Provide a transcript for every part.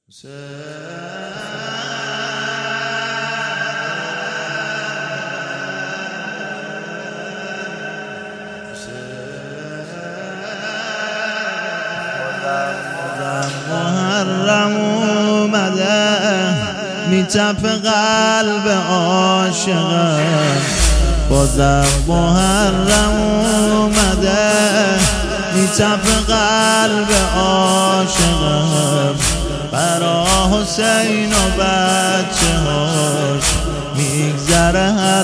محرم اومده میتپه قلب عاشقم، بازم محرم اومده میتپه قلب عاشقم. برا حسین و بچه هاش میگذره هر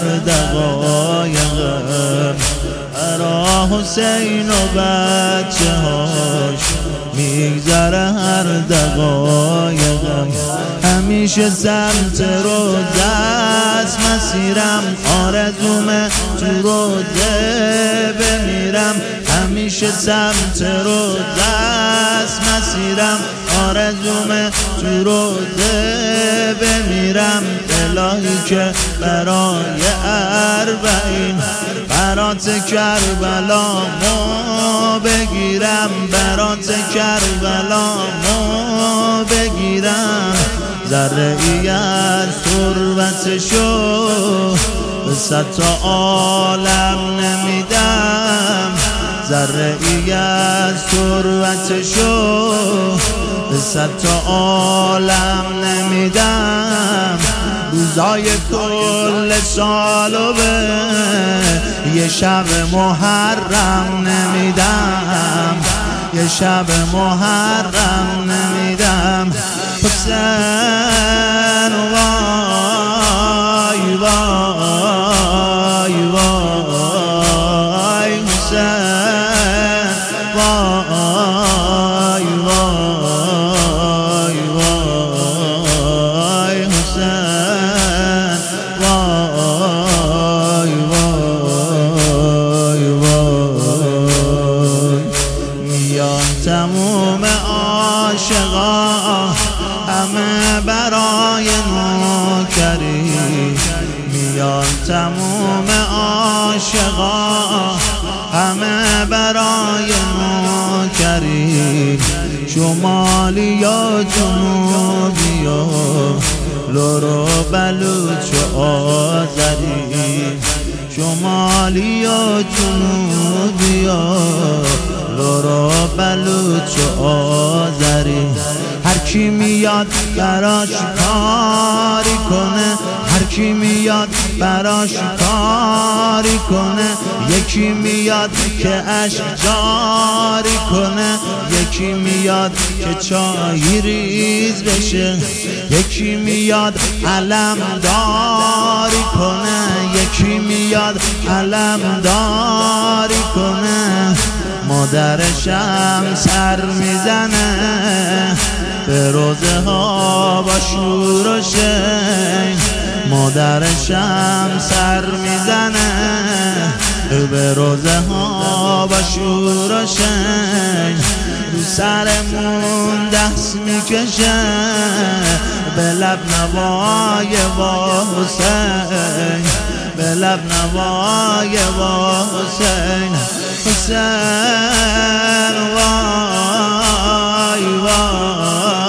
دقایقم، برا حسین و بچه هاش میگذره هر دقایقم. همیشه سمت روزه است مسیرم، آرزومه تو روزه بمیرم. همیشه سمت روزه است مسیرم، آرزومه تو روزه بمیرم. الهی که برای اربعین برات کربلامو بگیرم، برات کربلامو بگیرم. ذره ای از تربتشو به صد تا عالم نمیدم، ذره ای از تربتشو به صد تا عالم نمیدم. روزای کل سالو به یه شب محرم نمیدم، یه شب محرم نمیدم. حسین وای وای وای حسین وای وای وای حسین وای وای وای. میان تموم عاشقا همه برای نوکری، میان تموم عاشقا همه برای نوکری. شمالی و جنوبی و لور و بلوچ و آذری، شمالی و جنوبی و لور و بلوچ و آذری. هر کی میاد براش کاری کنه، هر کی میاد براش کاری کنه. یکی میاد که اشک جاری کنه، یکی میاد که چای ریز بشه، یکی میاد علم داری کنه، یکی میاد علم داری کنه. مادرشم سر میزنه به روزه ها با شور و شین، مادرشم سر میزنه به روزه ها با شور و شین. رو سرمون دست میکشه به لب نوای با حسین، به لب نوای با حسین. حسین وای وای